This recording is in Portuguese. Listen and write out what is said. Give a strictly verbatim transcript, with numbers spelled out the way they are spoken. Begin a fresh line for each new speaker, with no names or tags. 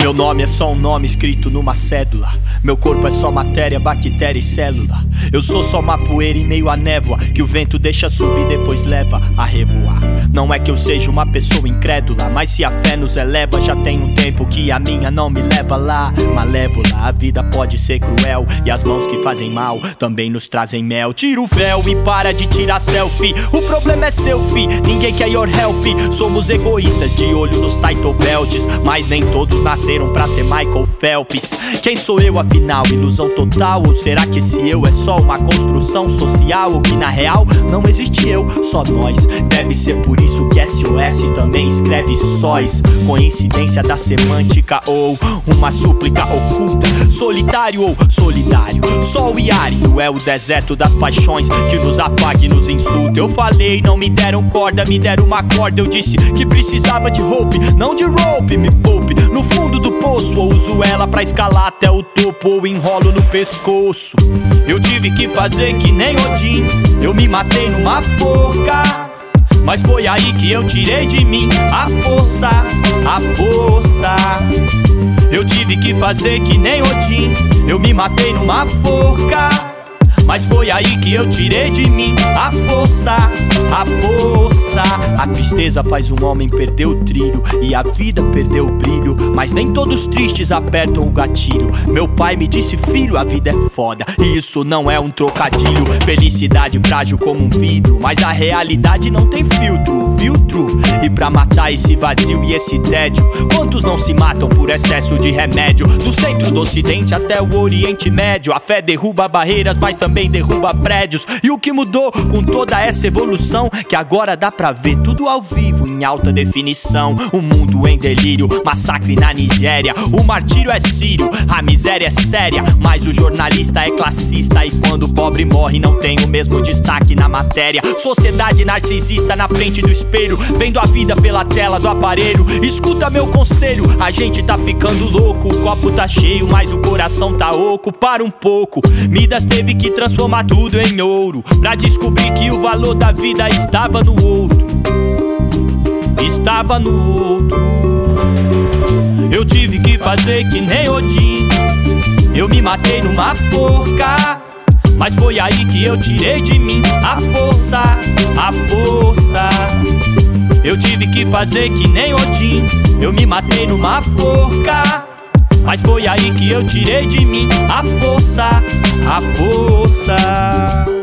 Meu nome é só um nome escrito numa cédula. Meu corpo é só matéria, bactéria e célula. Eu sou só uma poeira em meio à névoa que o vento deixa subir, depois leva a revoar. Não é que eu seja uma pessoa incrédula, mas se a fé nos eleva, já tem um tempo que a minha não me leva lá. Malévola, a vida pode ser cruel, e as mãos que fazem mal também nos trazem mel. Tira o véu e para de tirar selfie. O problema é seu, fi, ninguém quer your help. Somos egoístas de olho nos title belts, mas nem todos nasceram pra ser Michael Phelps. Quem sou eu afinal? Ilusão total? Ou será que esse eu é só uma construção social? Ou que na real não existe eu, só nós? Deve ser por isso que S O S também escreve sóis. Coincidência da semântica ou uma súplica oculta? Solitário ou solidário? Sol e árido é o deserto das paixões que nos afaga e nos insulta. Eu falei, não me deram corda, me deram uma corda. Eu disse que precisava de rope, não de rope. Me poupe no fundo do poço, ou uso ela pra escalar até o topo, ou enrolo no pescoço. Eu tive que fazer que nem Odin, eu me matei numa forca, mas foi aí que eu tirei de mim a força, a força. Eu tive que fazer que nem Odin, eu me matei numa forca, mas foi aí que eu tirei de mim a força, a força. A tristeza faz um homem perder o trilho, e a vida perdeu o brilho, mas nem todos tristes apertam o gatilho. Meu pai me disse, filho, a vida é foda, e isso não é um trocadilho. Felicidade frágil como um vidro, mas a realidade não tem filtro, filtro. E pra matar esse vazio e esse tédio, quantos não se matam por excesso de remédio? Do centro do ocidente até o Oriente Médio, a fé derruba barreiras, mas também derruba prédios. E o que mudou com toda essa evolução? Que agora dá pra ver tudo ao vivo, em alta definição. O mundo em delírio, massacre na Nigéria. O martírio é sírio, a miséria é séria, mas o jornalista é classista, e quando o pobre morre não tem o mesmo destaque na matéria. Sociedade narcisista na frente do espelho, vendo a vida pela tela do aparelho. Escuta meu conselho, a gente tá ficando louco. O copo tá cheio, mas o coração tá oco. Para um pouco, Midas teve que transformar tudo em ouro, pra descobrir que o valor da vida estava no outro, estava no outro. Eu tive que fazer que nem Odin, eu me matei numa forca, mas foi aí que eu tirei de mim a força, a força. Eu tive que fazer que nem Odin, eu me matei numa forca, mas foi aí que eu tirei de mim a força, a força.